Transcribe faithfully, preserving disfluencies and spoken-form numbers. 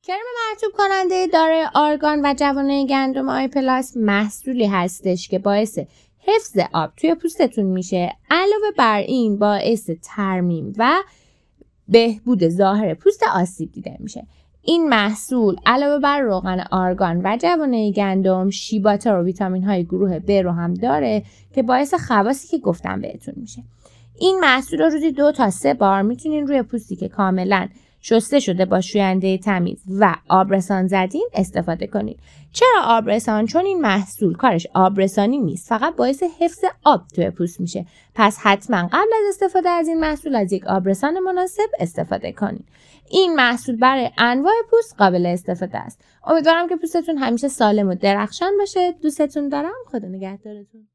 کرم مرطوب کننده دارای آرگان و جوانه گندم آی پلاس محصولی هستش که باعث حفظ آب توی پوستتون میشه. علاوه بر این باعث ترمیم و بهبود ظاهر پوست آسیب دیده میشه. این محصول علاوه بر روغن آرگان و جوانه گندم شیباتر و ویتامین های گروه ب رو هم داره که باعث خواصی که گفتم بهتون میشه. این محصول رو روزی دو تا سه بار میتونین روی پوستی که کاملا شسته شده با شوینده تمیز و آبرسان زدین استفاده کنین. چرا آبرسان؟ چون این محصول کارش آبرسانی نیست، فقط باعث حفظ آب توی پوست میشه. پس حتما قبل از استفاده از این محصول از یک آبرسان مناسب استفاده کنین. این محصول برای انواع پوست قابل استفاده است. امیدوارم که پوستتون همیشه سالم و درخشان باشه. دوستتون دارم. خدا نگهدارتون.